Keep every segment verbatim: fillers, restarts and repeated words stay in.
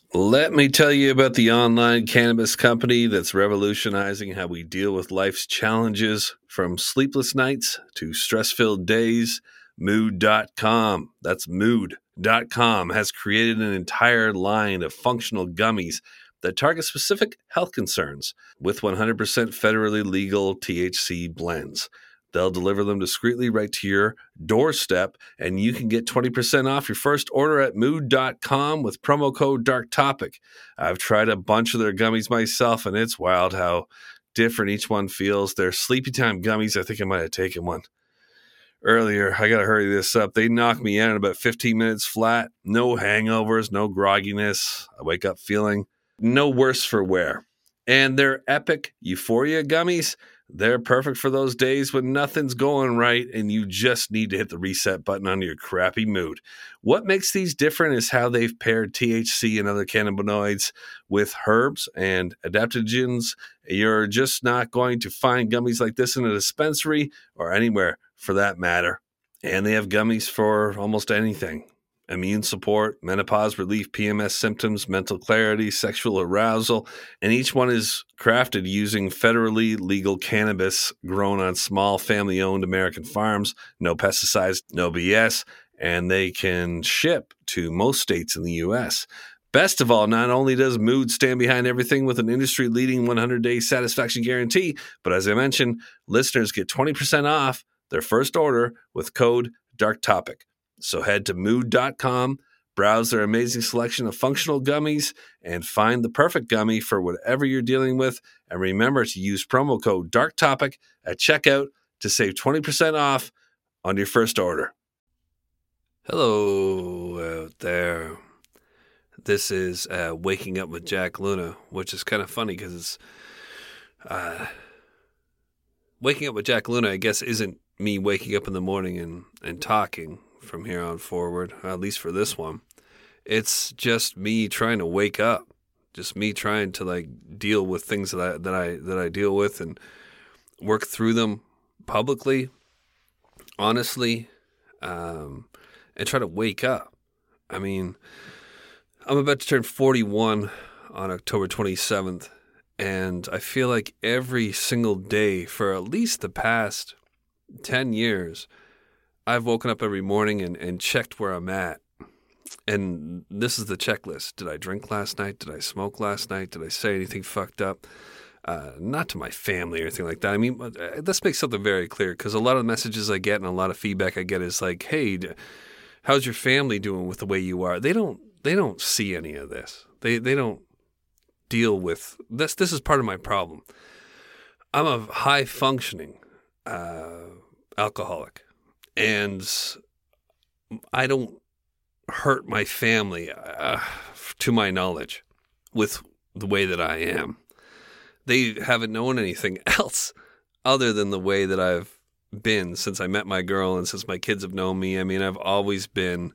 Let me tell you about the online cannabis company that's revolutionizing how we deal with life's challenges, from sleepless nights to stress-filled days. Mood dot com, that's mood dot com, has created an entire line of functional gummies that target specific health concerns with one hundred percent federally legal T H C blends. They'll deliver them discreetly right to your doorstep, and you can get twenty percent off your first order at mood dot com with promo code DARKTOPIC. I've tried a bunch of their gummies myself, and it's wild how different each one feels. Their Sleepy Time gummies, I think I might have taken one earlier. I got to hurry this up. They knock me out in about fifteen minutes flat. No hangovers, no grogginess. I wake up feeling no worse for wear. And their Epic Euphoria gummies, they're perfect for those days when nothing's going right and you just need to hit the reset button on your crappy mood. What makes these different is how they've paired T H C and other cannabinoids with herbs and adaptogens. You're just not going to find gummies like this in a dispensary or anywhere for that matter. And they have gummies for almost anything. Immune support, menopause relief, P M S symptoms, mental clarity, sexual arousal, and each one is crafted using federally legal cannabis grown on small family-owned American farms, no pesticides, no B S, and they can ship to most states in the U S. Best of all, not only does Mood stand behind everything with an industry-leading one hundred day satisfaction guarantee, but as I mentioned, listeners get twenty percent off their first order with code DARKTOPIC. So head to mood dot com, browse their amazing selection of functional gummies, and find the perfect gummy for whatever you're dealing with. And remember to use promo code DARKTOPIC at checkout to save twenty percent off on your first order. Hello out there. This is uh, Waking Up with Jack Luna, which is kind of funny because it's... Uh, Waking Up with Jack Luna, I guess, isn't me waking up in the morning and, and talking from here on forward, at least for this one. It's just me trying to wake up, just me trying to like deal with things that I that I that I deal with and work through them publicly, honestly, um, and try to wake up. I mean, I'm about to turn forty-one on October twenty-seventh, and I feel like every single day for at least the past ten years, I've woken up every morning and, and checked where I'm at. And this is the checklist. Did I drink last night? Did I smoke last night? Did I say anything fucked up? Uh, not to my family or anything like that. I mean, let's make something very clear, because a lot of the messages I get and a lot of feedback I get is like, hey, how's your family doing with the way you are? They don't they don't see any of this. They they don't deal with this. This is part of my problem. I'm a high functioning uh, alcoholic. And I don't hurt my family, uh, to my knowledge, with the way that I am. They haven't known anything else other than the way that I've been since I met my girl and since my kids have known me. I mean, I've always been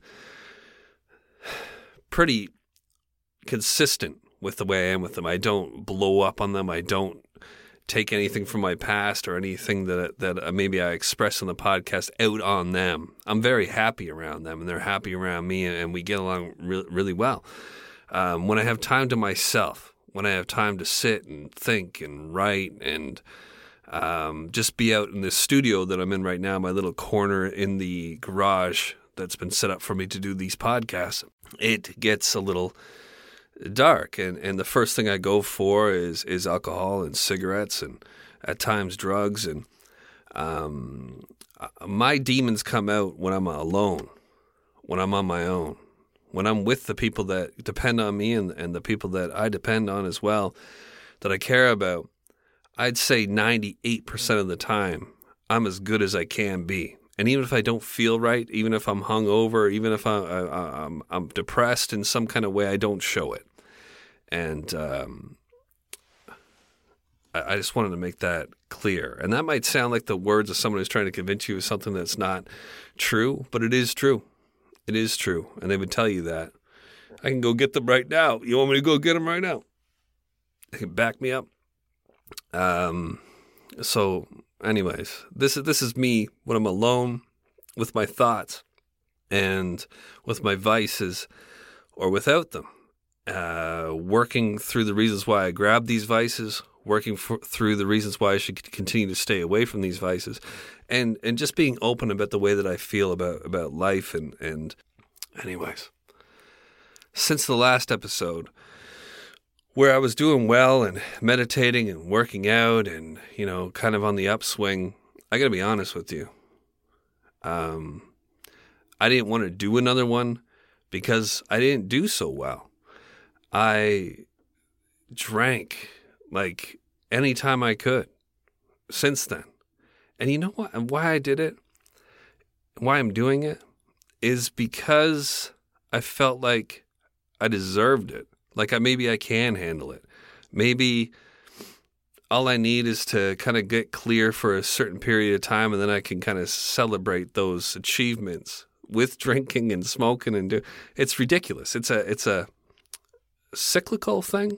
pretty consistent with the way I am with them. I don't blow up on them. I don't take anything from my past or anything that that maybe I express on the podcast out on them. I'm very happy around them, and they're happy around me, and we get along re- really well. Um, when I have time to myself, when I have time to sit and think and write and um, just be out in this studio that I'm in right now, my little corner in the garage that's been set up for me to do these podcasts, it gets a little dark, and, and the first thing I go for is is alcohol and cigarettes and at times drugs, and um, my demons come out when I'm alone, when I'm on my own, when I'm with the people that depend on me and, and the people that I depend on as well, that I care about. I'd say ninety-eight percent of the time I'm as good as I can be. And even if I don't feel right, even if I'm hungover, even if I, I, I'm, I'm depressed in some kind of way, I don't show it. And um, I, I just wanted to make that clear. And that might sound like the words of someone who's trying to convince you of something that's not true, but it is true. It is true. And they would tell you that. I can go get them right now. You want me to go get them right now? They can back me up. Um. So... Anyways, this is this is me when I'm alone with my thoughts and with my vices or without them. uh, working through the reasons why I grabbed these vices, working for, through the reasons why I should continue to stay away from these vices, and and just being open about the way that I feel about, about life. And, and anyways, since the last episode, where I was doing well and meditating and working out and, you know, kind of on the upswing, I got to be honest with you. Um, I didn't want to do another one because I didn't do so well. I drank like anytime I could since then. And you know what? Why I did it, why I'm doing it, is because I felt like I deserved it. Like I maybe I can handle it. Maybe all I need is to kind of get clear for a certain period of time, and then I can kind of celebrate those achievements with drinking and smoking and do. It's ridiculous. It's a it's a cyclical thing.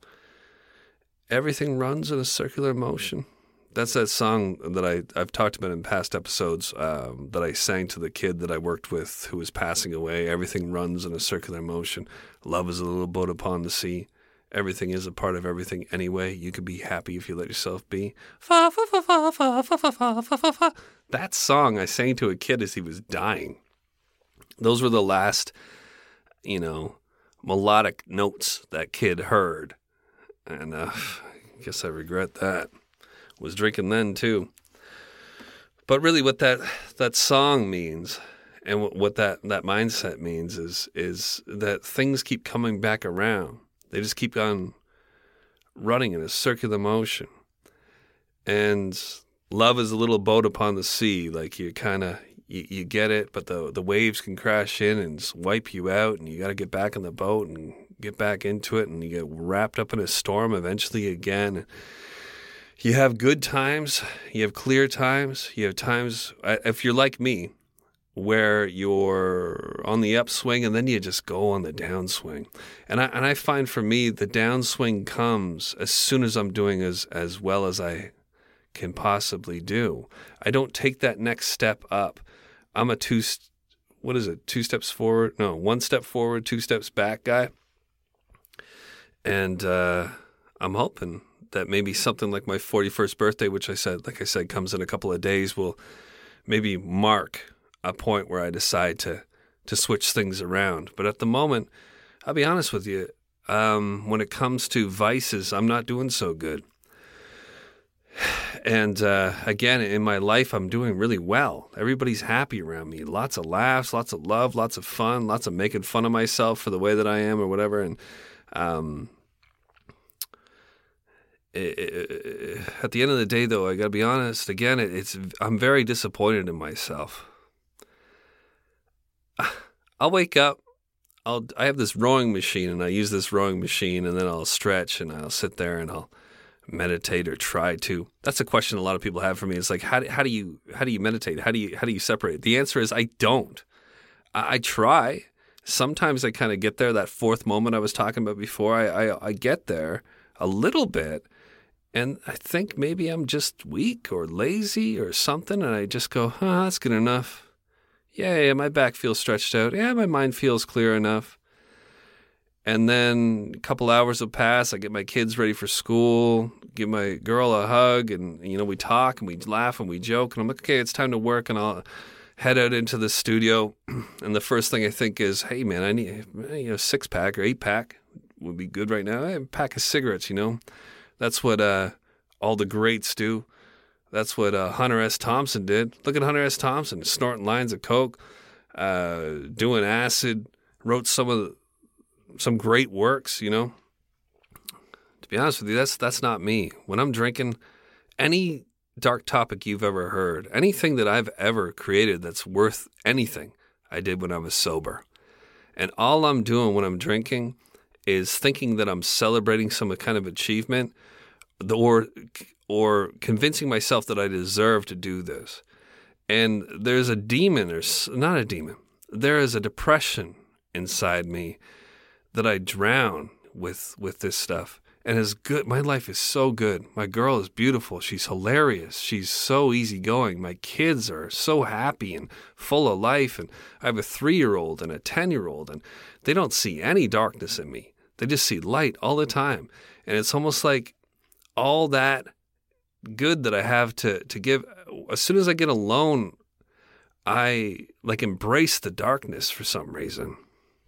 Everything runs in a circular motion. That's that song that I, I've talked about in past episodes um, that I sang to the kid that I worked with who was passing away. Everything runs in a circular motion. Love is a little boat upon the sea. Everything is a part of everything anyway. You could be happy if you let yourself be. Fa, fa, fa, fa, fa, fa, fa, fa, fa, fa, fa. That song I sang to a kid as he was dying. Those were the last, you know, melodic notes that kid heard. And uh, I guess I regret that. Was drinking then too. But really what that that song means and what, what that, that mindset means is is that things keep coming back around. They just keep on running in a circular motion. And love is a little boat upon the sea. Like you kind of, you, you get it, but the the waves can crash in and wipe you out, and you got to get back in the boat and get back into it, and you get wrapped up in a storm eventually again. You have good times, you have clear times, you have times, if you're like me, where you're on the upswing and then you just go on the downswing. And I and I find for me, the downswing comes as soon as I'm doing as, as well as I can possibly do. I don't take that next step up. I'm a two, what is it, two steps forward? No, one step forward, two steps back guy. And uh, I'm hoping that maybe something like my forty-first birthday, which I said, like I said, comes in a couple of days, will maybe mark a point where I decide to to switch things around. But at the moment, I'll be honest with you, um, when it comes to vices, I'm not doing so good. And uh, again, in my life, I'm doing really well. Everybody's happy around me. Lots of laughs, lots of love, lots of fun, lots of making fun of myself for the way that I am or whatever. And um at the end of the day, though, I got to be honest. Again, it's I'm very disappointed in myself. I'll wake up. I'll I have this rowing machine, and I use this rowing machine, and then I'll stretch, and I'll sit there, and I'll meditate or try to. That's a question a lot of people have for me. It's like, how do, how do you how do you meditate? How do you how do you separate? The answer is I don't. I, I try. Sometimes I kind of get there. That fourth moment I was talking about before, I I, I get there a little bit. And I think maybe I'm just weak or lazy or something, and I just go, huh, that's good enough. Yeah, yeah, my back feels stretched out. Yeah, my mind feels clear enough. And then a couple hours will pass. I get my kids ready for school, give my girl a hug, and, you know, we talk and we laugh and we joke. And I'm like, okay, it's time to work, and I'll head out into the studio. And the first thing I think is, hey, man, I need, you know, six pack or eight pack would be good right now. I have a pack of cigarettes, you know. That's what uh, all the greats do. That's what uh, Hunter S. Thompson did. Look at Hunter S. Thompson, snorting lines of coke, uh, doing acid, wrote some of the, some great works, you know. To be honest with you, that's that's not me. When I'm drinking, any dark topic you've ever heard, anything that I've ever created that's worth anything, I did when I was sober. And all I'm doing when I'm drinking is thinking that I'm celebrating some kind of achievement, or or convincing myself that I deserve to do this. And there's a demon, or not a demon, there is a depression inside me that I drown with with this stuff. And it's good. My life is so good. My girl is beautiful. She's hilarious. She's so easygoing. My kids are so happy and full of life. And I have a three-year-old and a ten-year-old, and they don't see any darkness in me. They just see light all the time. And it's almost like all that good that I have to, to give, as soon as I get alone, I like embrace the darkness for some reason.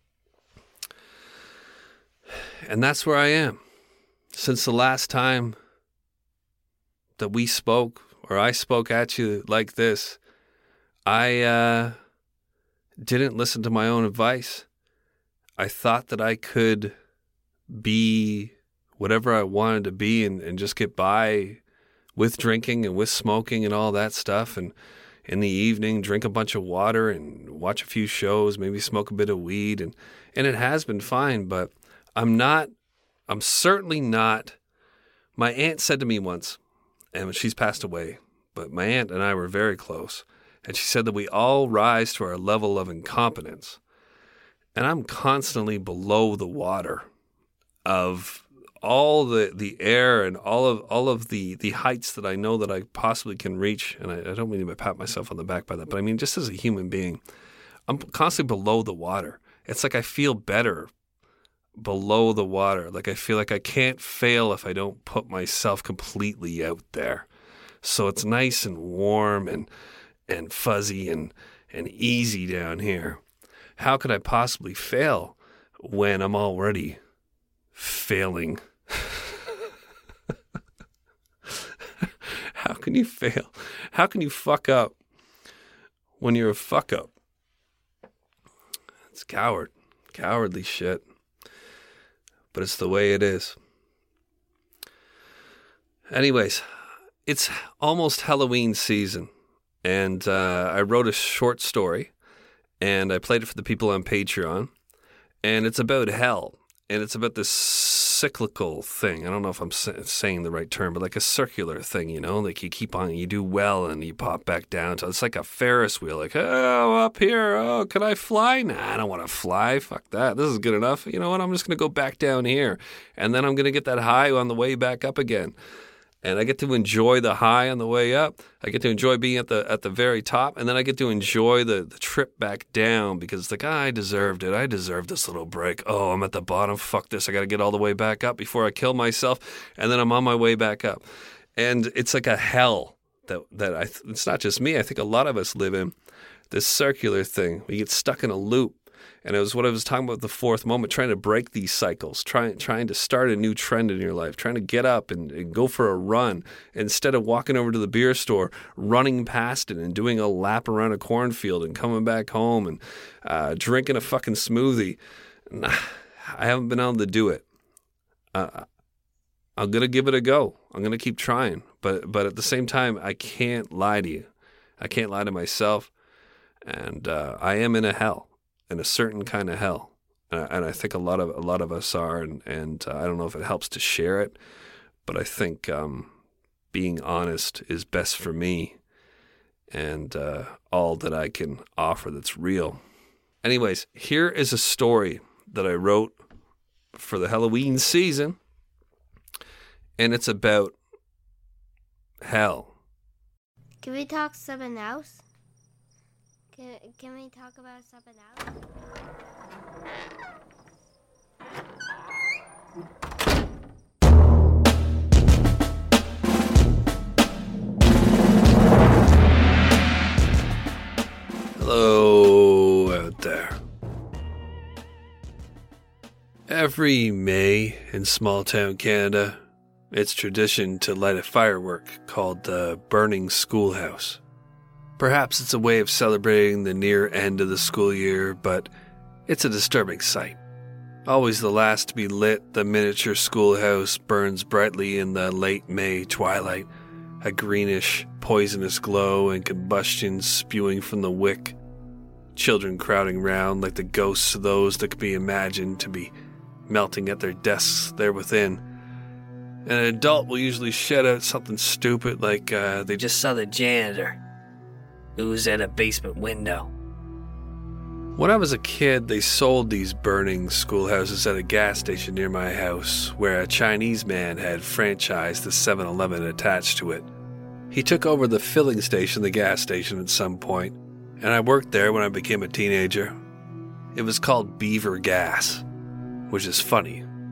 And that's where I am. Since the last time that we spoke, or I spoke at you like this, I uh, didn't listen to my own advice. I thought that I could be whatever I wanted to be and, and just get by with drinking and with smoking and all that stuff. And in the evening, drink a bunch of water and watch a few shows, maybe smoke a bit of weed. And, and it has been fine, but I'm not, I'm certainly not. My aunt said to me once, and she's passed away, but my aunt and I were very close. And she said that we all rise to our level of incompetence. And I'm constantly below the water of all the, the air and all of all of the, the heights that I know that I possibly can reach. And I, I don't mean to pat myself on the back by that, but I mean just as a human being, I'm constantly below the water. It's like I feel better below the water. Like I feel like I can't fail if I don't put myself completely out there. So it's nice and warm and and fuzzy and, and easy down here. How could I possibly fail when I'm already failing? How can you fail? How can you fuck up when you're a fuck up? It's coward, cowardly shit. But it's the way it is. Anyways, it's almost Halloween season. And uh, I wrote a short story, and I played it for the people on Patreon. And it's about hell. And it's about this cyclical thing. I don't know if I'm saying the right term, but like a circular thing, you know? Like you keep on, you do well, and you pop back down. So it's like a Ferris wheel. Like, oh, up here. Oh, can I fly? Nah, I don't want to fly. Fuck that. This is good enough. You know what? I'm just going to go back down here. And then I'm going to get that high on the way back up again. And I get to enjoy the high on the way up. I get to enjoy being at the at the very top. And then I get to enjoy the, the trip back down because it's like, ah, I deserved it. I deserved this little break. Oh, I'm at the bottom. Fuck this. I got to get all the way back up before I kill myself. And then I'm on my way back up. And it's like a hell that, that I, it's not just me. I think a lot of us live in this circular thing. We get stuck in a loop. And it was what I was talking about, the fourth moment, trying to break these cycles, trying trying to start a new trend in your life, trying to get up and, and go for a run instead of walking over to the beer store, running past it and doing a lap around a cornfield and coming back home and uh, drinking a fucking smoothie. Nah, I haven't been able to do it. Uh, I'm going to give it a go. I'm going to keep trying. But, but at the same time, I can't lie to you. I can't lie to myself. And uh, I am in a hell. In a certain kind of hell, uh, and I think a lot of a lot of us are, and and uh, I don't know if it helps to share it, but I think um, being honest is best for me, and uh, all that I can offer that's real. Anyways, here is a story that I wrote for the Halloween season, and it's about hell. Can we talk something else? Can, can we talk about something else? Hello out there. Every May in small town Canada, it's tradition to light a firework called the Burning Schoolhouse. Perhaps it's a way of celebrating the near end of the school year, but it's a disturbing sight. Always the last to be lit, the miniature schoolhouse burns brightly in the late May twilight, a greenish, poisonous glow and combustion spewing from the wick. Children crowding round like the ghosts of those that could be imagined to be melting at their desks there within. An adult will usually shed out something stupid like uh, they just saw the janitor who's at a basement window. When I was a kid, they sold these burning schoolhouses at a gas station near my house, where a Chinese man had franchised the seven eleven attached to it. He took over the filling station, the gas station, at some point, and I worked there when I became a teenager. It was called Beaver Gas, which is funny,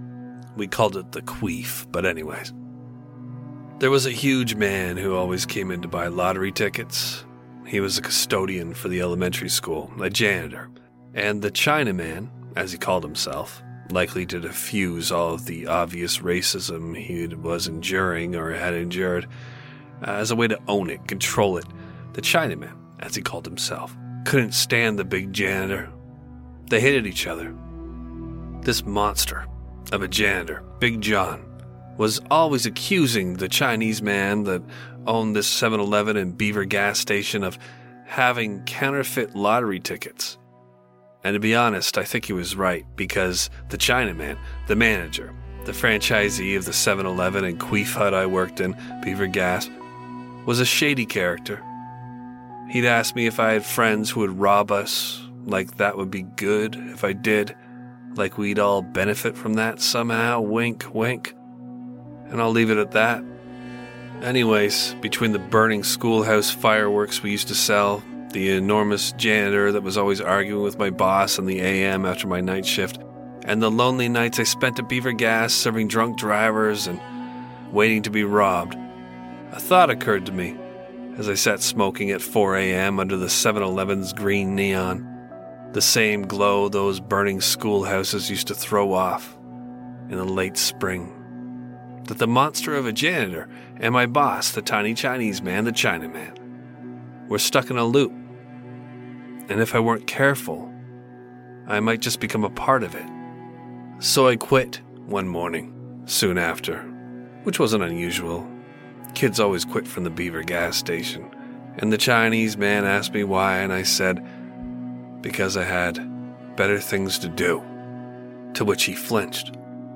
We called it the queef, but anyways. There was a huge man who always came in to buy lottery tickets. He was a custodian for the elementary school, a janitor. And the Chinaman, as he called himself, likely to diffuse all of the obvious racism he was enduring or had endured, uh, as a way to own it, control it. The Chinaman, as he called himself, couldn't stand the big janitor. They hated each other. This monster of a janitor, Big John, was always accusing the Chinese man that owned this seven eleven and Beaver gas station of having counterfeit lottery tickets. And to be honest, I think he was right, because the Chinaman, the manager, the franchisee of the seven eleven and Queef Hut I worked in, Beaver Gas, was a shady character. He'd ask me if I had friends who would rob us, like that would be good if I did, like we'd all benefit from that somehow, wink, wink. And I'll leave it at that. Anyways, between the burning schoolhouse fireworks we used to sell, the enormous janitor that was always arguing with my boss in the A M after my night shift, and the lonely nights I spent at Beaver Gas serving drunk drivers and waiting to be robbed, a thought occurred to me as I sat smoking at four a.m. under the seven eleven's green neon, the same glow those burning schoolhouses used to throw off in the late spring. That the monster of a janitor and my boss, the tiny Chinese man, the Chinaman, were stuck in a loop. And if I weren't careful, I might just become a part of it. So I quit one morning, soon after, which wasn't unusual. Kids always quit from the Beaver gas station. And the Chinese man asked me why, and I said, because I had better things to do. To which he flinched.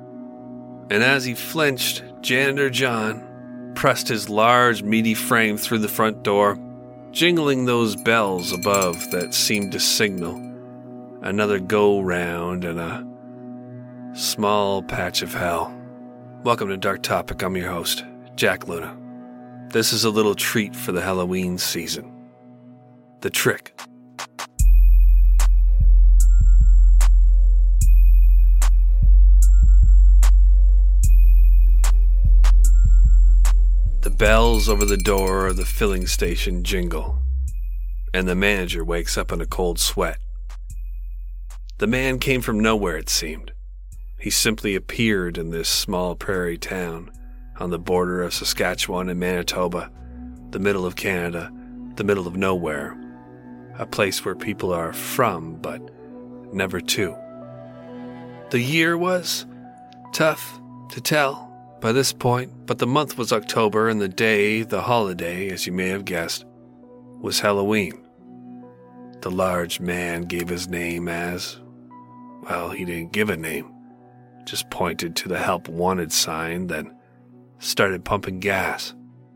And as he flinched, Janitor John pressed his large, meaty frame through the front door, jingling those bells above that seemed to signal another go-round in a small patch of hell. Welcome to Dark Topic. I'm your host, Jack Luna. This is a little treat for the Halloween season. The Trick. The bells over the door of the filling station jingle, and the manager wakes up in a cold sweat. The man came from nowhere, it seemed. He simply appeared in this small prairie town on the border of Saskatchewan and Manitoba, the middle of Canada, the middle of nowhere, a place where people are from but never to. The year was tough to tell by this point, but the month was October, and the day, the holiday, as you may have guessed, was Halloween. The large man gave his name as, well, he didn't give a name, just pointed to the help wanted sign, then started pumping gas.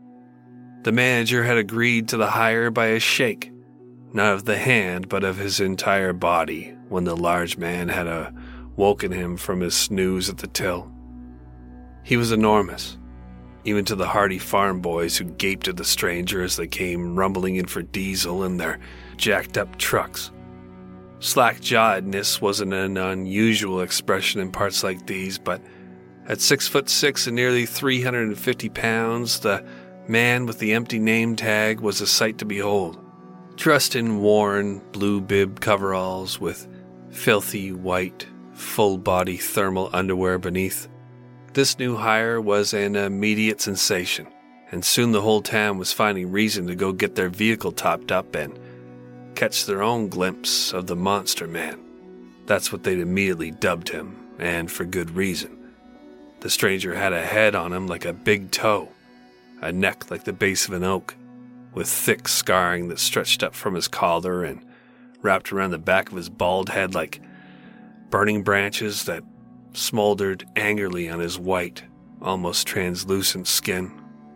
The manager had agreed to the hire by a shake, not of the hand, but of his entire body, when the large man had awoken him from his snooze at the till. He was enormous, even to the hardy farm boys who gaped at the stranger as they came rumbling in for diesel in their jacked-up trucks. Slack-jawedness wasn't an unusual expression in parts like these, but at six foot six and nearly three hundred fifty pounds, the man with the empty name tag was a sight to behold. Dressed in worn blue bib coveralls with filthy white, full-body thermal underwear beneath, this new hire was an immediate sensation, and soon the whole town was finding reason to go get their vehicle topped up and catch their own glimpse of the Monster Man. That's what they'd immediately dubbed him, and for good reason. The stranger had a head on him like a big toe, a neck like the base of an oak, with thick scarring that stretched up from his collar and wrapped around the back of his bald head like burning branches that smoldered angrily on his white, almost translucent skin.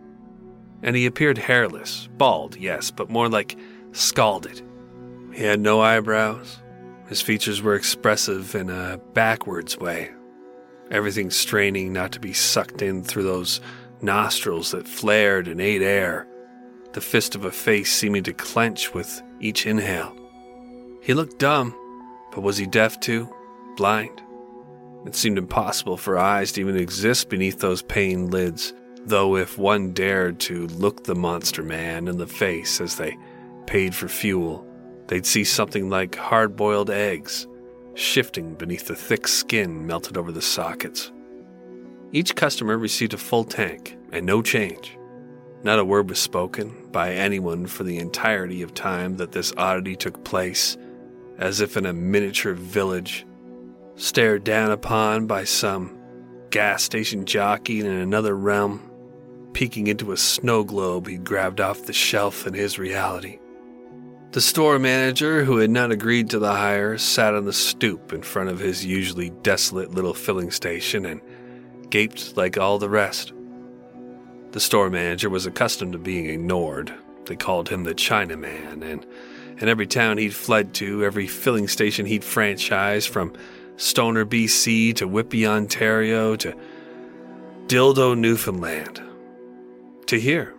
And he appeared hairless, bald, yes, but more like scalded. He had no eyebrows. His features were expressive in a backwards way, everything straining not to be sucked in through those nostrils that flared and ate air, the fist of a face seeming to clench with each inhale. He looked dumb, but was he deaf too? Blind? It seemed impossible for eyes to even exist beneath those paying lids, though if one dared to look the monster man in the face as they paid for fuel, they'd see something like hard-boiled eggs shifting beneath the thick skin melted over the sockets. Each customer received a full tank and no change. Not a word was spoken by anyone for the entirety of time that this oddity took place, as if in a miniature village, stared down upon by some gas station jockey in another realm, peeking into a snow globe he'd grabbed off the shelf in his reality. The store manager, who had not agreed to the hire, sat on the stoop in front of his usually desolate little filling station and gaped like all the rest. The store manager was accustomed to being ignored. They called him the Chinaman, and in every town he'd fled to, every filling station he'd franchised, from Stoner, B C to Whitby, Ontario to Dildo, Newfoundland, to here,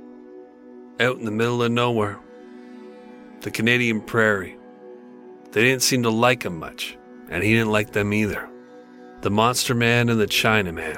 out in the middle of nowhere, the Canadian prairie. They didn't seem to like him much, and he didn't like them either. The Monster Man and the Chinaman.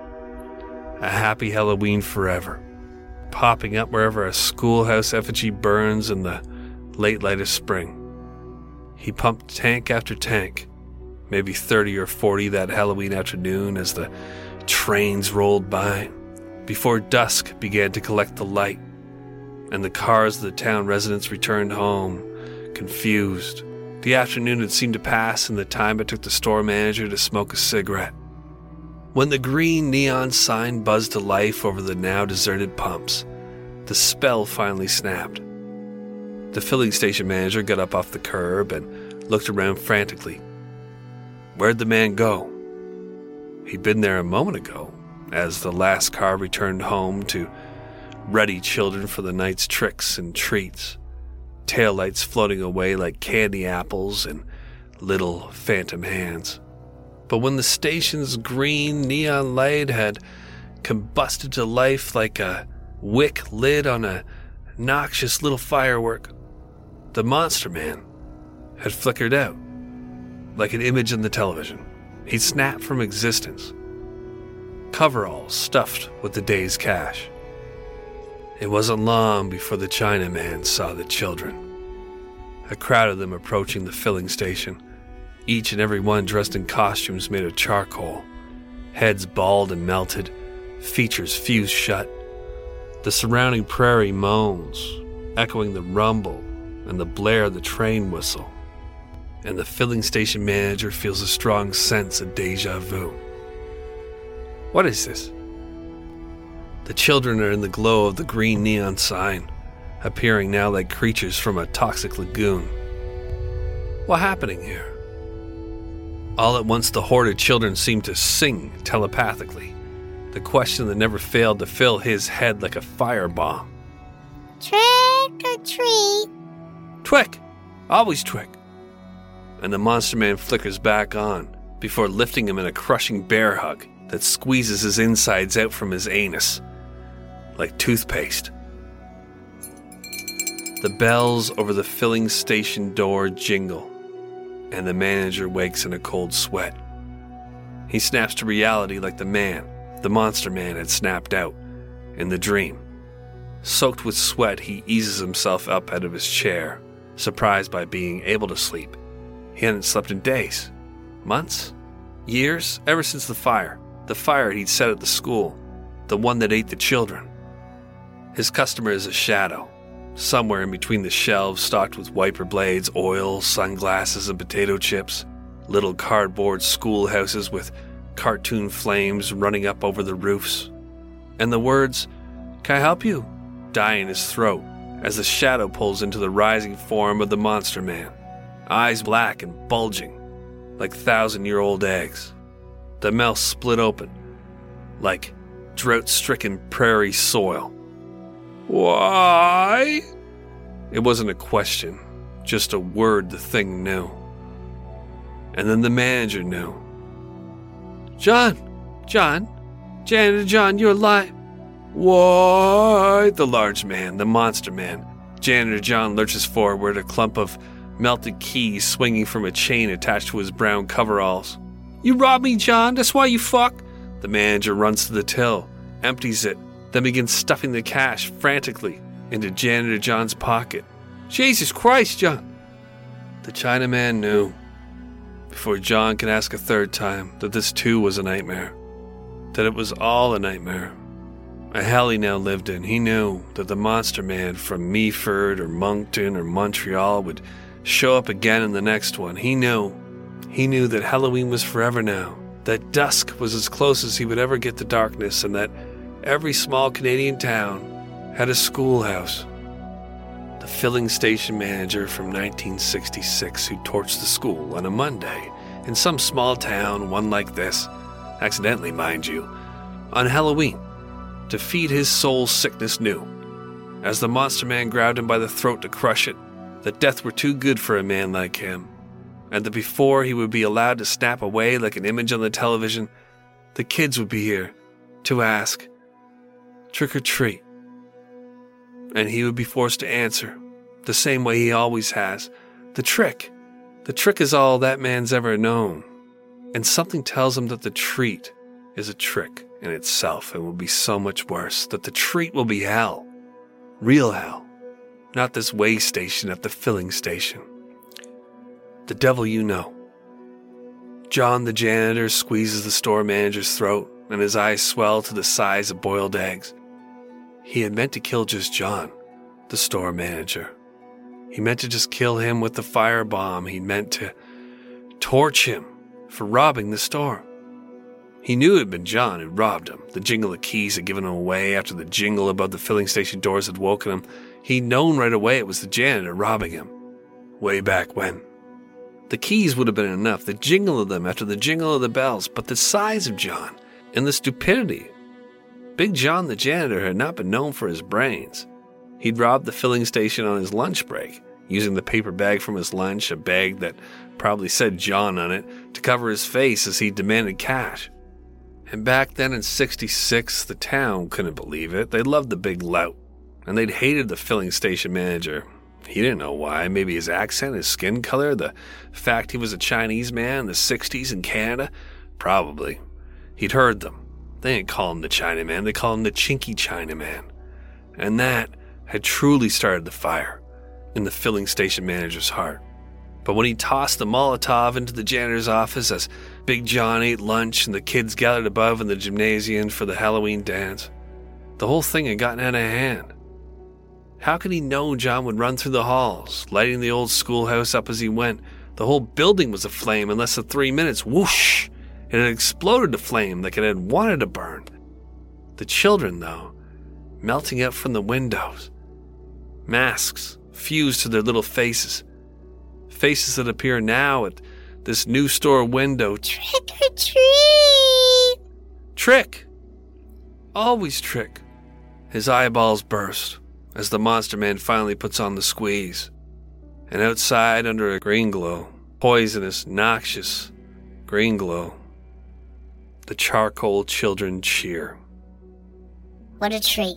A happy Halloween forever, popping up wherever a schoolhouse effigy burns in the late light of spring. He pumped tank after tank, maybe thirty or forty that Halloween afternoon as the trains rolled by, before dusk began to collect the light, and the cars of the town residents returned home, confused. The afternoon had seemed to pass in the time it took the store manager to smoke a cigarette. When the green neon sign buzzed to life over the now deserted pumps, the spell finally snapped. The filling station manager got up off the curb and looked around frantically. Where'd the man go? He'd been there a moment ago, as the last car returned home to ready children for the night's tricks and treats, taillights floating away like candy apples in little phantom hands. But when the station's green neon light had combusted to life like a wick lid on a noxious little firework, the Monster Man had flickered out like an image on the television. He'd snapped from existence, coveralls stuffed with the day's cash. It wasn't long before the Chinaman saw the children, a crowd of them approaching the filling station, each and every one dressed in costumes made of charcoal, heads bald and melted, features fused shut. The surrounding prairie moans, echoing the rumble and the blare of the train whistle, and the filling station manager feels a strong sense of deja vu. What is this? The children are in the glow of the green neon sign, appearing now like creatures from a toxic lagoon. What's happening here? All at once the horde of children seemed to sing telepathically, the question that never failed to fill his head like a firebomb. Trick or treat. Twick! Always Twick! And the Monster Man flickers back on, before lifting him in a crushing bear hug that squeezes his insides out from his anus, like toothpaste. The bells over the filling station door jingle, and the manager wakes in a cold sweat. He snaps to reality like the man, the Monster Man, had snapped out in the dream. Soaked with sweat, he eases himself up out of his chair, surprised by being able to sleep. He hadn't slept in days, months, years, ever since the fire. The fire he'd set at the school, the one that ate the children. His customer is a shadow, somewhere in between the shelves stocked with wiper blades, oil, sunglasses, and potato chips, little cardboard schoolhouses with cartoon flames running up over the roofs, and the words, "Can I help you?" die in his throat as the shadow pulls into the rising form of the Monster Man, eyes black and bulging like thousand-year-old eggs. The mouth split open like drought-stricken prairie soil. Why? It wasn't a question, just a word the thing knew. And then the manager knew. John! John! Janitor John, you're alive! What? The large man, the Monster Man. Janitor John lurches forward, a clump of melted keys swinging from a chain attached to his brown coveralls. You robbed me, John. That's why you fuck. The manager runs to the till, empties it, then begins stuffing the cash frantically into Janitor John's pocket. Jesus Christ, John. The Chinaman knew, before John could ask a third time, that this too was a nightmare. That it was all a nightmare. A hell he now lived in. He knew that the monster man from Meaford or Moncton or Montreal would show up again in the next one. He knew. He knew that Halloween was forever now. That dusk was as close as he would ever get to darkness, and that every small Canadian town had a schoolhouse. The filling station manager from nineteen sixty-six who torched the school on a Monday in some small town, one like this, accidentally, mind you, on Halloween, to feed his soul's sickness knew, as the monster man grabbed him by the throat to crush it, that death were too good for a man like him, and that before he would be allowed to snap away like an image on the television, the kids would be here to ask, trick or treat. And he would be forced to answer, the same way he always has, the trick. The trick is all that man's ever known, and something tells him that the treat is a trick in itself and will be so much worse, that the treat will be hell. Real hell. Not this way station at the filling station. The devil you know. John the janitor squeezes the store manager's throat, and his eyes swell to the size of boiled eggs. He had meant to kill just John, the store manager. He meant to just kill him with the firebomb. He meant to torch him for robbing the store. He knew it had been John who robbed him. The jingle of keys had given him away after the jingle above the filling station doors had woken him. He'd known right away it was the janitor robbing him. Way back when. The keys would have been enough, the jingle of them after the jingle of the bells, but the size of John and the stupidity. Big John the janitor had not been known for his brains. He'd robbed the filling station on his lunch break, using the paper bag from his lunch, a bag that probably said John on it, to cover his face as he demanded cash. And back then in sixty-six, the town couldn't believe it. They loved the big lout, and they'd hated the filling station manager. He didn't know why. Maybe his accent, his skin color, the fact he was a Chinese man in the sixties in Canada? Probably. He'd heard them. They didn't call him the Chinaman, they called him the Chinky Chinaman. And that had truly started the fire in the filling station manager's heart. But when he tossed the Molotov into the janitor's office as Big John ate lunch and the kids gathered above in the gymnasium for the Halloween dance, the whole thing had gotten out of hand. How could he know John would run through the halls, lighting the old schoolhouse up as he went? The whole building was aflame in less than three minutes. Whoosh! It had exploded to flame like it had wanted to burn. The children, though, melting out from the windows. Masks fused to their little faces. Faces that appear now at this new store window. Trick or treat! Trick! Always trick. His eyeballs burst as the monster man finally puts on the squeeze. And outside, under a green glow, poisonous, noxious green glow, the charcoal children cheer. What a treat.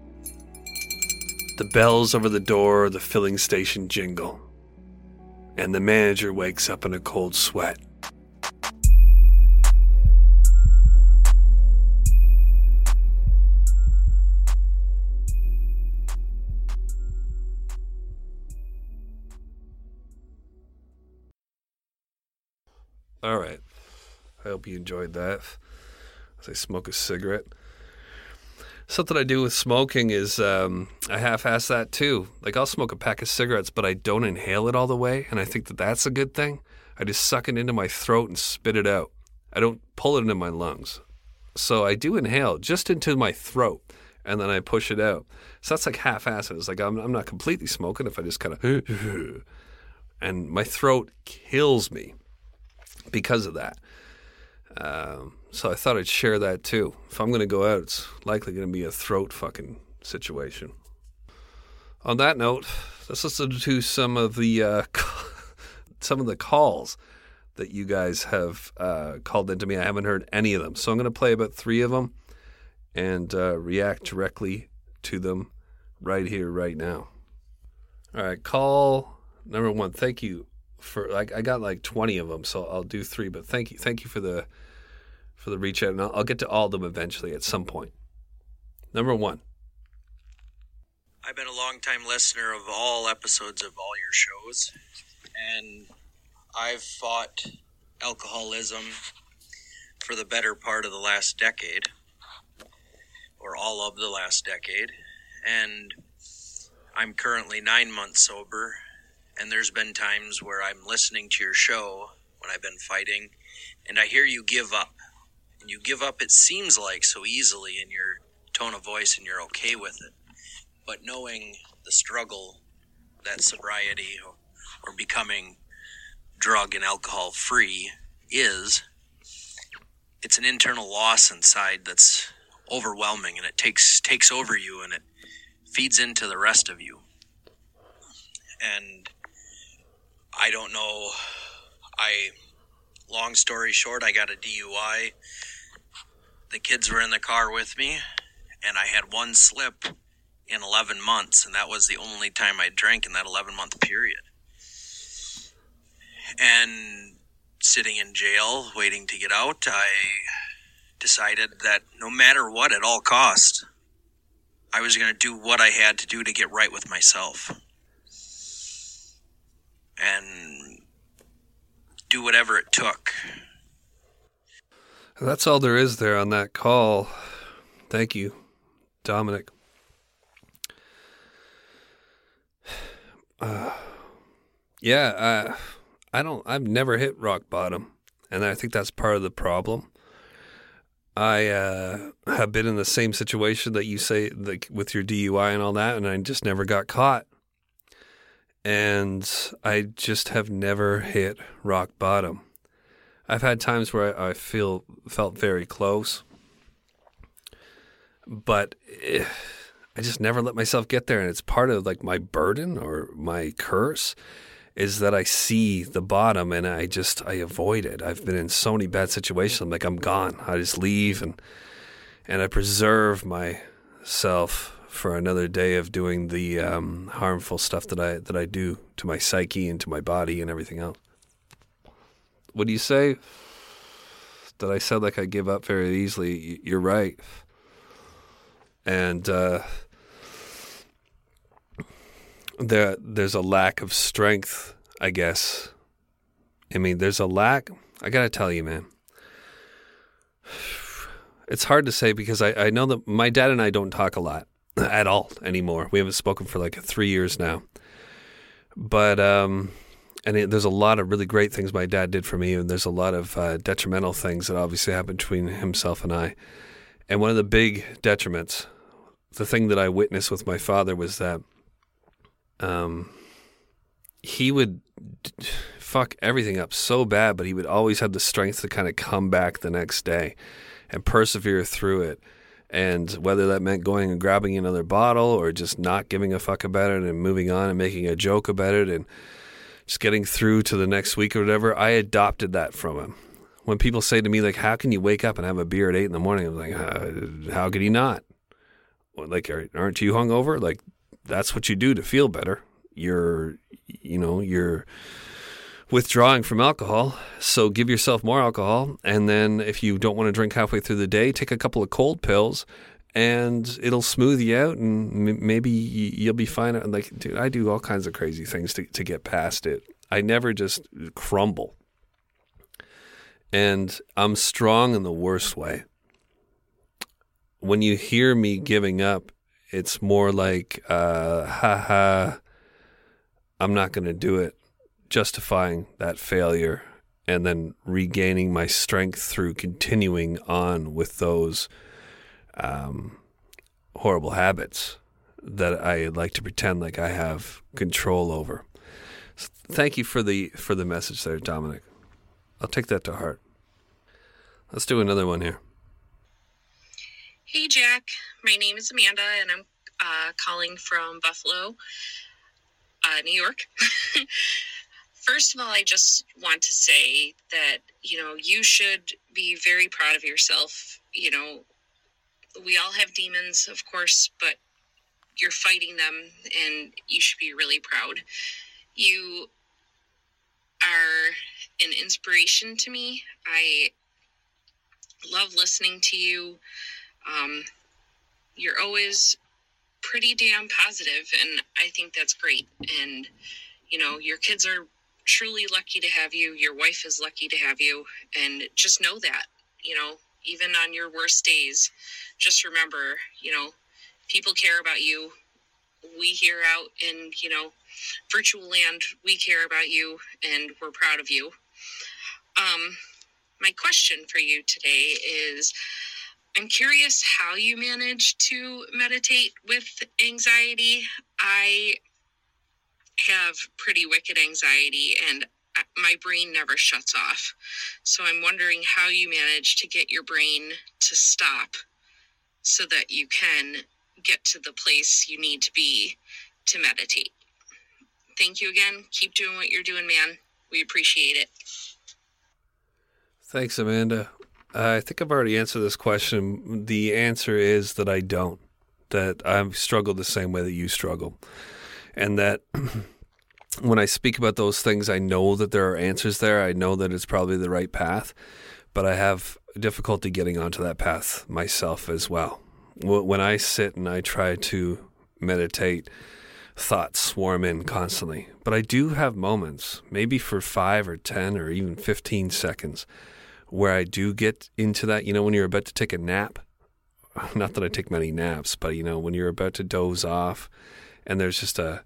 The bells over the door of the filling station jingle, and the manager wakes up in a cold sweat. All right. I hope you enjoyed that as I smoke a cigarette. Something I do with smoking is um, I half-ass that too. Like I'll smoke a pack of cigarettes, but I don't inhale it all the way, and I think that that's a good thing. I just suck it into my throat and spit it out. I don't pull it into my lungs. So I do inhale just into my throat, and then I push it out. So that's like half-assed. It's like I'm, I'm not completely smoking if I just kind of... And my throat kills me because of that. Um, so I thought I'd share that too. If I'm going to go out, it's likely going to be a throat fucking situation. On that note, let's listen to some of the uh, some of the calls that you guys have uh, called into me. I haven't heard any of them, so I'm going to play about three of them and uh, react directly to them right here, right now. All right, call number one. Thank you for like I got like twenty of them, so I'll do three. But thank you, thank you for the for the reach out, and I'll, I'll get to all of them eventually at some point. Number one. I've been a long-time listener of all episodes of all your shows, and I've fought alcoholism for the better part of the last decade, or all of the last decade, and I'm currently nine months sober, and there's been times where I'm listening to your show when I've been fighting, and I hear you give up. And you give up, it seems like, so easily in your tone of voice, and you're okay with it. But knowing the struggle that sobriety or, or becoming drug and alcohol free is, it's an internal loss inside that's overwhelming, and it takes takes over you, and it feeds into the rest of you. And I don't know, I, long story short, I got a D U I. The kids were in the car with me, and I had one slip in eleven months, and that was the only time I drank in that eleven month period. And sitting in jail, waiting to get out, I decided that no matter what, at all costs, I was going to do what I had to do to get right with myself. And do whatever it took. That's all there is there on that call. Thank you, Dominic. Uh, yeah, uh, I don't. I've never hit rock bottom, and I think that's part of the problem. I uh, have been in the same situation that you say, like with your D U I and all that, and I just never got caught. And I just have never hit rock bottom. I've had times where I, I feel felt very close, but eh, I just never let myself get there. And it's part of like my burden or my curse is that I see the bottom and I just, I avoid it. I've been in so many bad situations. I'm like, I'm gone. I just leave and, and I preserve myself for another day of doing the um, harmful stuff that I, that I do to my psyche and to my body and everything else. What do you say? That I said like I give up very easily. You're right. And, uh, There, there's a lack of strength, I guess. I mean, there's a lack. I got to tell you, man. It's hard to say because I, I know that my dad and I don't talk a lot at all anymore. We haven't spoken for like three years now. But, um, and it, there's a lot of really great things my dad did for me, and there's a lot of uh, detrimental things that obviously happened between himself and I. And one of the big detriments, the thing that I witnessed with my father was that Um, he would d- fuck everything up so bad, but he would always have the strength to kind of come back the next day and persevere through it. And whether that meant going and grabbing another bottle or just not giving a fuck about it and moving on and making a joke about it and just getting through to the next week or whatever, I adopted that from him. When people say to me, like, how can you wake up and have a beer at eight in the morning? I'm like, uh, how could he not? Well, like, aren't you hungover? Like, that's what you do to feel better. You're, you know, you're withdrawing from alcohol. So give yourself more alcohol. And then if you don't want to drink halfway through the day, take a couple of cold pills and it'll smooth you out and m- maybe you'll be fine. Like, dude, I do all kinds of crazy things to, to get past it. I never just crumble. And I'm strong in the worst way. When you hear me giving up, it's more like, uh, ha ha, I'm not going to do it, justifying that failure and then regaining my strength through continuing on with those um, horrible habits that I like to pretend like I have control over. So thank you for the for the message there, Dominic. I'll take that to heart. Let's do another one here. Hey, Jack. My name is Amanda, and I'm uh, calling from Buffalo, uh, New York. First of all, I just want to say that, you know, you should be very proud of yourself. You know, we all have demons, of course, but you're fighting them, and you should be really proud. You are an inspiration to me. I love listening to you. Um, you're always pretty damn positive, and I think that's great. And, you know, your kids are truly lucky to have you. Your wife is lucky to have you. And just know that, you know, even on your worst days, just remember, you know, people care about you. We here out in, you know, virtual land, we care about you, and we're proud of you. Um, my question for you today is, I'm curious how you manage to meditate with anxiety. I have pretty wicked anxiety, and my brain never shuts off. So I'm wondering how you manage to get your brain to stop so that you can get to the place you need to be to meditate. Thank you again. Keep doing what you're doing, man. We appreciate it. Thanks, Amanda. Uh, I think I've already answered this question. The answer is that I don't, that I struggle the same way that you struggle. And that when I speak about those things, I know that there are answers there. I know that it's probably the right path, but I have difficulty getting onto that path myself as well. When I sit and I try to meditate, thoughts swarm in constantly. But I do have moments, maybe for five or ten or even fifteen seconds, where I do get into that, you know, when you're about to take a nap. Not that I take many naps, but, you know, when you're about to doze off and there's just a,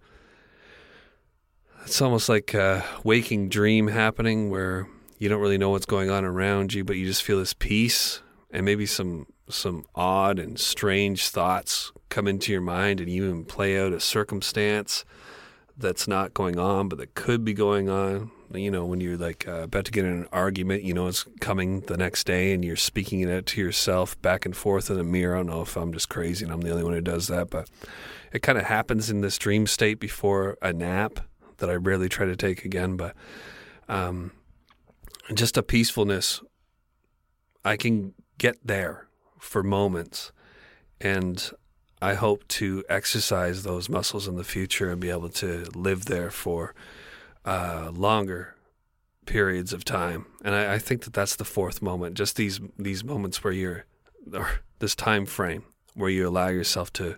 it's almost like a waking dream happening where you don't really know what's going on around you, but you just feel this peace, and maybe some some odd and strange thoughts come into your mind, and you even play out a circumstance that's not going on, but that could be going on. You know, when you're like uh, about to get in an argument, you know it's coming the next day, and you're speaking it out to yourself back and forth in the mirror. I don't know if I'm just crazy and I'm the only one who does that, but it kind of happens in this dream state before a nap that I rarely try to take again. But um, just a peacefulness, I can get there for moments, and I hope to exercise those muscles in the future and be able to live there for uh, longer periods of time. And I, I think that that's the fourth moment, just these these moments where you're, or this time frame where you allow yourself to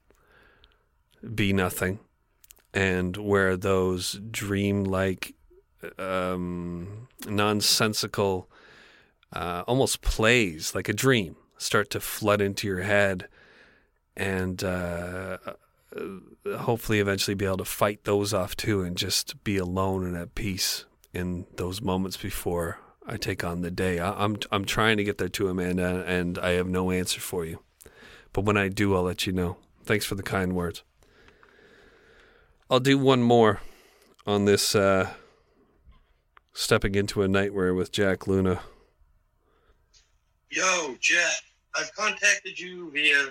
be nothing, and where those dream-like, um, nonsensical, uh, almost plays like a dream start to flood into your head, and uh, hopefully eventually be able to fight those off too, and just be alone and at peace in those moments before I take on the day. I, I'm I'm trying to get there too, Amanda, and I have no answer for you. But when I do, I'll let you know. Thanks for the kind words. I'll do one more on this uh, stepping into a nightmare with Jack Luna. Yo, Jack, I've contacted you via,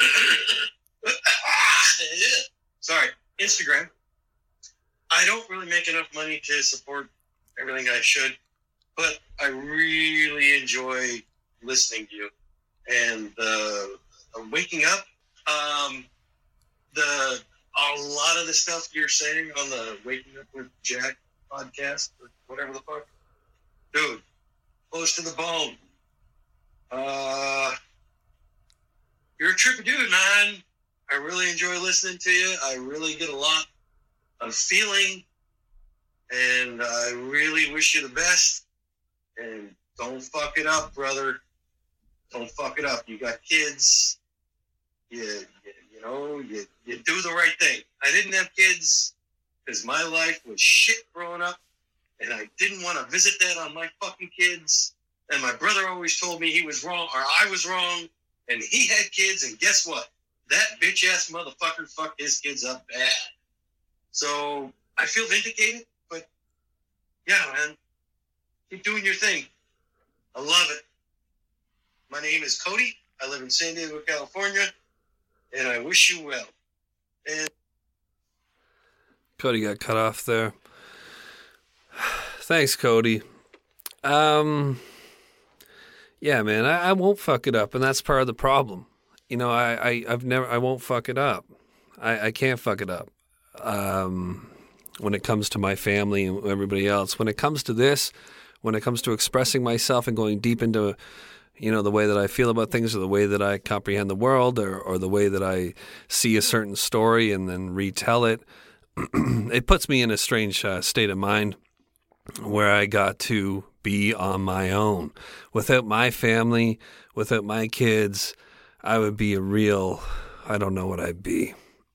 sorry, Instagram. I don't really make enough money to support everything I should, but I really enjoy listening to you. And uh, waking up, um, the a lot of the stuff you're saying on the Waking Up with Jack podcast, or whatever the fuck, dude, close to the bone. Uh, you're a trippy dude, man. I really enjoy listening to you. I really get a lot of feeling, and I really wish you the best. And don't fuck it up, brother. Don't fuck it up. You got kids. You, you, you know, you, you do the right thing. I didn't have kids because my life was shit growing up, and I didn't want to visit that on my fucking kids. And my brother always told me he was wrong, or I was wrong, and he had kids, and guess what? That bitch-ass motherfucker fucked his kids up bad. So I feel vindicated, but yeah, man, keep doing your thing. I love it. My name is Cody. I live in San Diego, California, and I wish you well. And Cody got cut off there. Thanks, Cody. Um, yeah, man, I, I won't fuck it up, and that's part of the problem. You know, I, I, I've never, I won't fuck it up. I, I can't fuck it up. Um, when it comes to my family and everybody else. When it comes to this, when it comes to expressing myself and going deep into, you know, the way that I feel about things or the way that I comprehend the world or, or the way that I see a certain story and then retell it, it puts me in a strange uh, state of mind where I got to be on my own. Without my family, without my kids, I would be a real, I don't know what I'd be.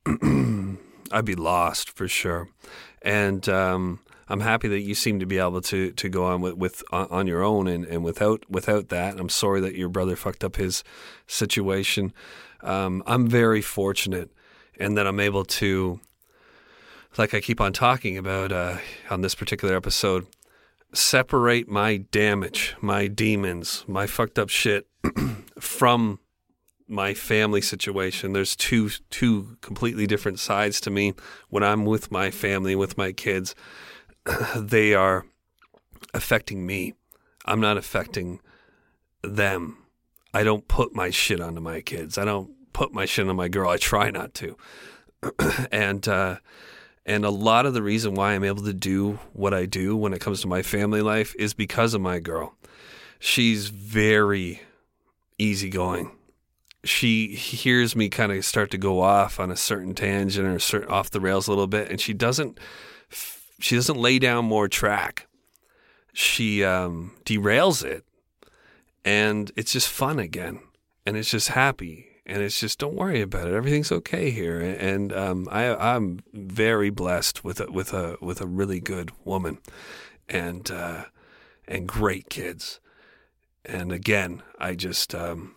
I'd be lost for sure. And um, I'm happy that you seem to be able to, to go on with, with on your own and, and without without that. I'm sorry that your brother fucked up his situation. Um, I'm very fortunate in that I'm able to, like I keep on talking about uh, on this particular episode, separate my damage, my demons, my fucked up shit from my family situation. There's two two completely different sides to me. When I'm with my family, with my kids, they are affecting me. I'm not affecting them. I don't put my shit onto my kids. I don't put my shit on my girl. I try not to. and uh, and a lot of the reason why I'm able to do what I do when it comes to my family life is because of my girl. She's very easygoing. She hears me kind of start to go off on a certain tangent or certain, off the rails a little bit, and she doesn't she doesn't lay down more track. She um, derails it, and it's just fun again, and it's just happy, and it's just don't worry about it. Everything's okay here, and um, I, I'm very blessed with a, with a with a really good woman, and uh, and great kids, and again, I just. Um,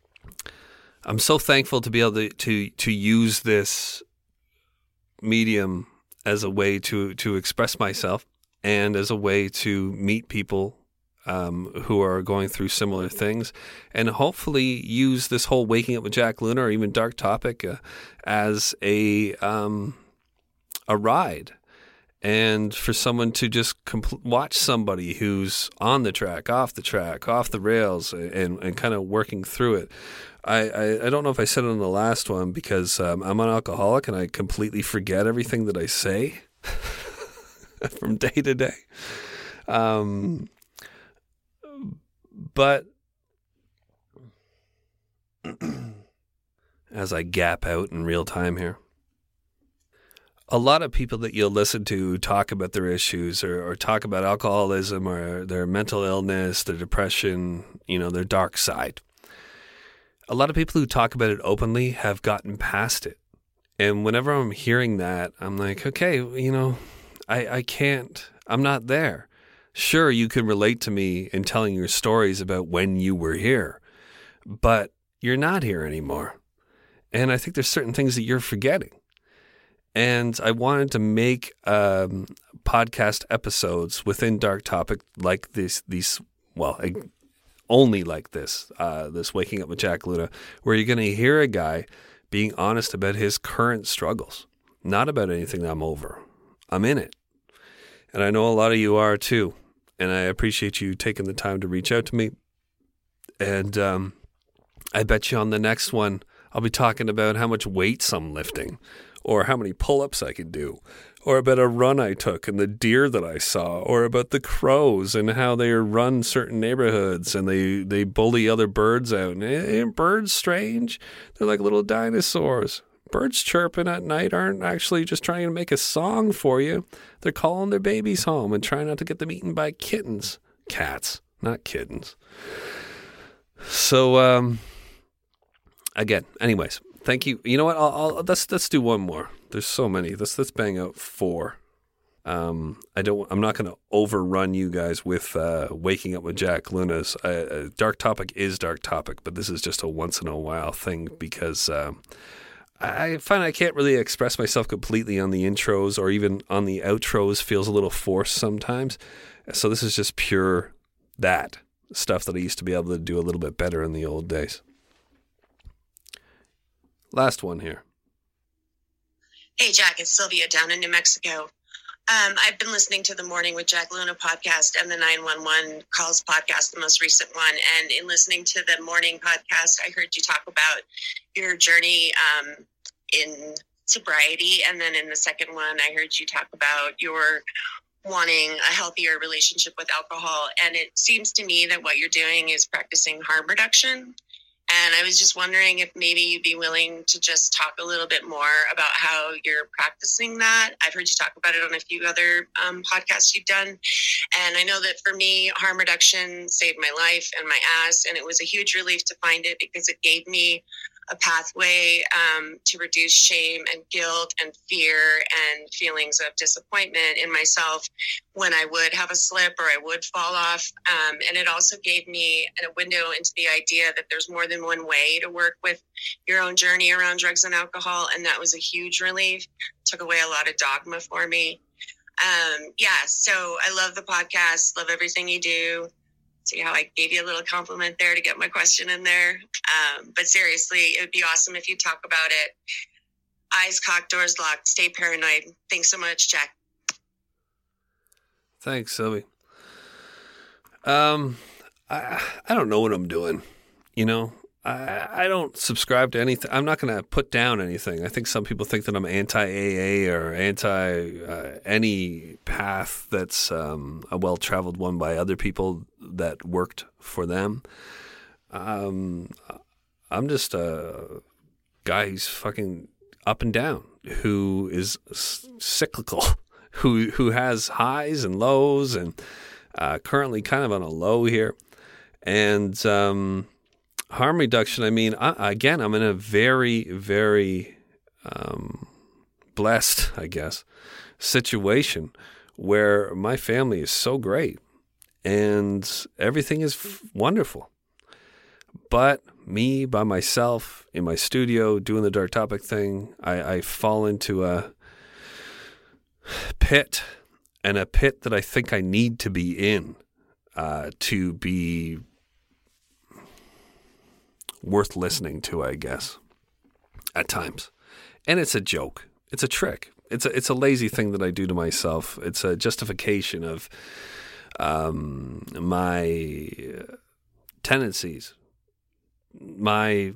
I'm so thankful to be able to, to, to use this medium as a way to, to express myself and as a way to meet people um, who are going through similar things, and hopefully use this whole Waking Up with Jack Luna or even Dark Topic uh, as a um, a ride. And for someone to just compl- watch somebody who's on the track, off the track, off the rails, and, and kind of working through it. I, I, I don't know if I said it on the last one because um, I'm an alcoholic and I completely forget everything that I say from day to day. Um, but as I gap out in real time here, a lot of people that you'll listen to talk about their issues or, or talk about alcoholism or their mental illness, their depression, you know, their dark side. A lot of people who talk about it openly have gotten past it. And whenever I'm hearing that, I'm like, okay, you know, I, I can't, I'm not there. Sure, you can relate to me in telling your stories about when you were here, but you're not here anymore. And I think there's certain things that you're forgetting. And I wanted to make um, podcast episodes within Dark Topic like this, these, well, I, only like this, uh, this Waking Up with Jack Luna, where you're going to hear a guy being honest about his current struggles, not about anything I'm over. I'm in it. And I know a lot of you are too. And I appreciate you taking the time to reach out to me. And um, I bet you on the next one, I'll be talking about how much weights I'm lifting, or how many pull-ups I can do, or about a run I took and the deer that I saw, or about the crows and how they run certain neighborhoods and they, they bully other birds out. And ain't birds strange? They're like little dinosaurs. Birds chirping at night aren't actually just trying to make a song for you. They're calling their babies home and trying not to get them eaten by kittens. Cats, not kittens. So, um, again, anyways. Thank you. You know what? I'll, I'll, let's let's do one more. There's so many. Let's let's bang out four. Um, I don't. I'm not going to overrun you guys with uh, Waking Up with Jack Luna's. Uh, Dark Topic is Dark Topic, but this is just a once in a while thing because um, I find I can't really express myself completely on the intros or even on the outros. Feels a little forced sometimes. So this is just pure that stuff that I used to be able to do a little bit better in the old days. Last one here. Hey, Jack, it's Sylvia down in New Mexico. Um, I've been listening to the Morning with Jack Luna podcast and the nine one one calls podcast, the most recent one. And in listening to the morning podcast, I heard you talk about your journey um, in sobriety. And then in the second one, I heard you talk about your wanting a healthier relationship with alcohol. And it seems to me that what you're doing is practicing harm reduction. And I was just wondering if maybe you'd be willing to just talk a little bit more about how you're practicing that. I've heard you talk about it on a few other um, podcasts you've done. And I know that for me, harm reduction saved my life and my ass. And it was a huge relief to find it because it gave me a pathway um, to reduce shame and guilt and fear and feelings of disappointment in myself when I would have a slip or I would fall off. Um, and it also gave me a window into the idea that there's more than one way to work with your own journey around drugs and alcohol. And that was a huge relief. Took away a lot of dogma for me. Um, yeah, so I love the podcast, love everything you do. See how I gave you a little compliment there to get my question in there. Um, but seriously, it would be awesome if you talk about it. Eyes cocked, doors locked, stay paranoid. Thanks so much, Jack. Thanks, Sylvie. Um, I I don't know what I'm doing. You know, I I don't subscribe to anything. I'm not going to put down anything. I think some people think that I'm anti-A A or anti uh, any path that's um, a well-traveled one by other people that worked for them. Um, I'm just a guy who's fucking up and down, who is cyclical, who who has highs and lows, and uh, currently kind of on a low here. And um, harm reduction, I mean, I, again, I'm in a very, very um, blessed, I guess, situation where my family is so great and everything is f- wonderful. But me by myself in my studio doing the Dark Topic thing, I, I fall into a pit, and a pit that I think I need to be in uh, to be worth listening to, I guess, at times. And it's a joke. It's a trick. It's a it's a lazy thing that I do to myself. It's a justification of um, my tendencies. My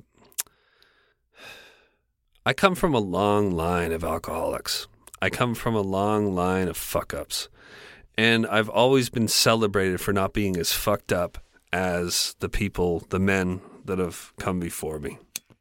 I come from a long line of alcoholics. I come from a long line of fuck-ups. And I've always been celebrated for not being as fucked up as the people, the men that have come before me.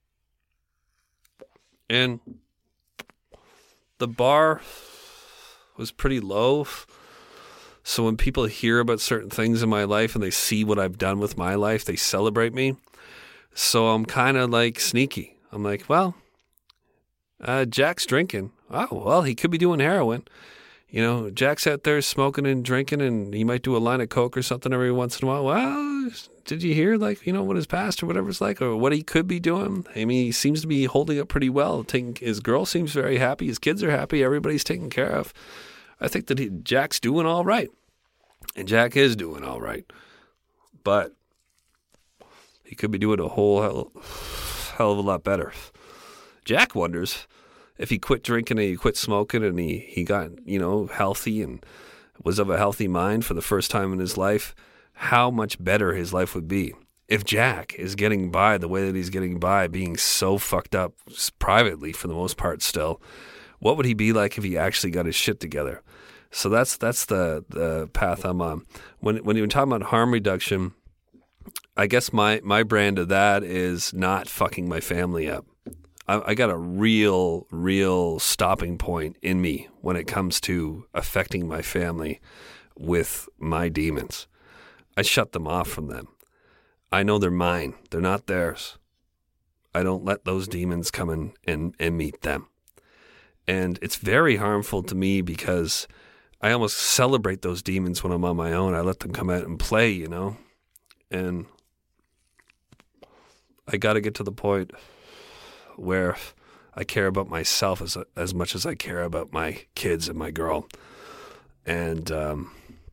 And the bar was pretty low. So when people hear about certain things in my life and they see what I've done with my life, they celebrate me. So I'm kind of like sneaky. I'm like, well, uh, Jack's drinking. Oh, well, he could be doing heroin. You know, Jack's out there smoking and drinking, and he might do a line of coke or something every once in a while. Well, did you hear, like, you know, what his past or whatever it's like, or what he could be doing? I mean, he seems to be holding up pretty well. Taking, his girl seems very happy. His kids are happy. Everybody's taken care of. I think that he, Jack's doing all right. And Jack is doing all right. But he could be doing a whole hell, hell of a lot better. Jack wonders if he quit drinking and he quit smoking and he, he got, you know, healthy and was of a healthy mind for the first time in his life, how much better his life would be. If Jack is getting by the way that he's getting by, being so fucked up privately for the most part still, what would he be like if he actually got his shit together? So that's that's the, the path I'm on. When when you're talking about harm reduction, I guess my, my brand of that is not fucking my family up. I, I got a real, real stopping point in me when it comes to affecting my family with my demons. I shut them off from them. I know they're mine. They're not theirs. I don't let those demons come in and, and meet them. And it's very harmful to me because I almost celebrate those demons when I'm on my own. I let them come out and play, you know. And I got to get to the point where I care about myself as as much as I care about my kids and my girl. And um,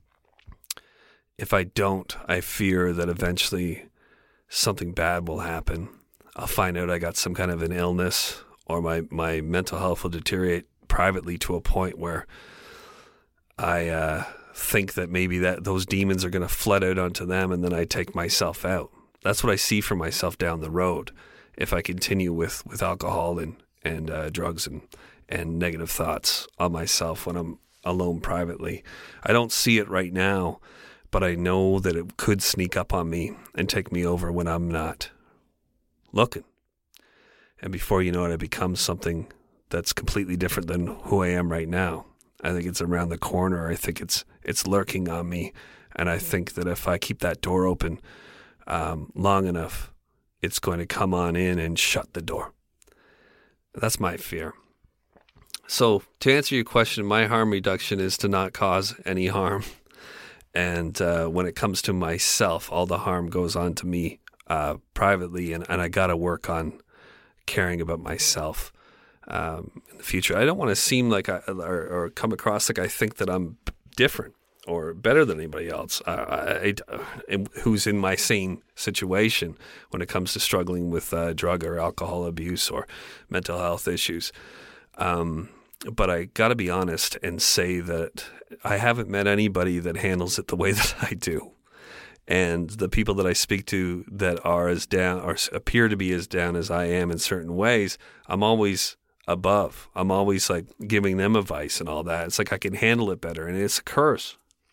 if I don't, I fear that eventually something bad will happen. I'll find out I got some kind of an illness, or my, my mental health will deteriorate privately to a point where I uh, think that maybe that those demons are going to flood out onto them, and then I take myself out. That's what I see for myself down the road if I continue with, with alcohol and, and uh, drugs and, and negative thoughts on myself when I'm alone privately. I don't see it right now, but I know that it could sneak up on me and take me over when I'm not looking. And before you know it, it becomes something that's completely different than who I am right now. I think it's around the corner. I think it's it's lurking on me. And I think that if I keep that door open um, long enough, it's going to come on in and shut the door. That's my fear. So to answer your question, my harm reduction is to not cause any harm. And uh, when it comes to myself, all the harm goes on to me uh, privately, and, and I got to work on caring about myself um, in the future. I don't want to seem like I, or, or come across like I think that I'm different or better than anybody else uh, I, I, who's in my same situation when it comes to struggling with uh, drug or alcohol abuse or mental health issues. Um, but I got to be honest and say that I haven't met anybody that handles it the way that I do. And the people that I speak to that are as down or appear to be as down as I am in certain ways, I'm always above. I'm always like giving them advice and all that. It's like I can handle it better. And it's a curse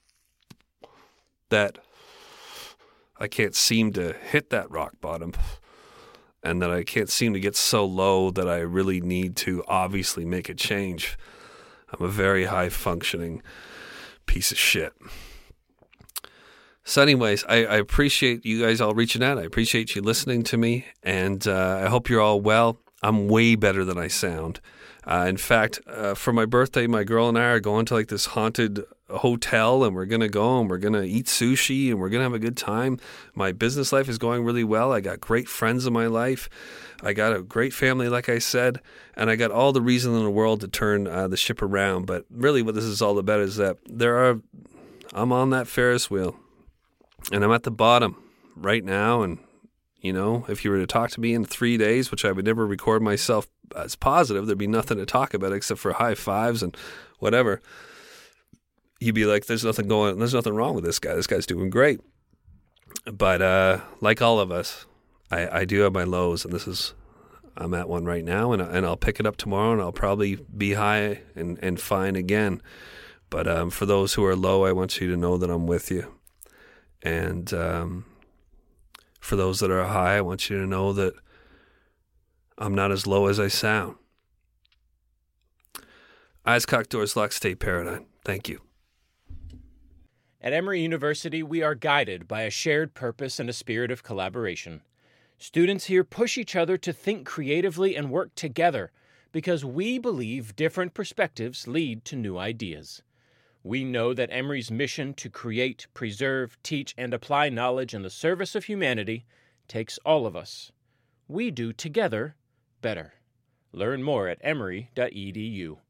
that I can't seem to hit that rock bottom, and that I can't seem to get so low that I really need to obviously make a change. I'm a very high functioning piece of shit. So anyways, I, I appreciate you guys all reaching out. I appreciate you listening to me, and uh, I hope you're all well. I'm way better than I sound. Uh, in fact, uh, for my birthday, my girl and I are going to like this haunted hotel, and we're going to go and we're going to eat sushi and we're going to have a good time. My business life is going really well. I got great friends in my life. I got a great family, like I said, and I got all the reason in the world to turn uh, the ship around. But really what this is all about is that there are, I'm on that Ferris wheel, and I'm at the bottom right now. And, you know, if you were to talk to me in three days, which I would never record myself as positive, there'd be nothing to talk about except for high fives and whatever. You'd be like, there's nothing going, there's nothing wrong with this guy. This guy's doing great. But uh, like all of us, I, I do have my lows, and this is, I'm at one right now, and, and I'll pick it up tomorrow, and I'll probably be high and, and fine again. But um, for those who are low, I want you to know that I'm with you. And um, for those that are high, I want you to know that I'm not as low as I sound. Eyes cocked, doors locked, stay paradigm. Thank you. At Emory University, we are guided by a shared purpose and a spirit of collaboration. Students here push each other to think creatively and work together because we believe different perspectives lead to new ideas. We know that Emory's mission to create, preserve, teach, and apply knowledge in the service of humanity takes all of us. We do together better. Learn more at emory dot e d u.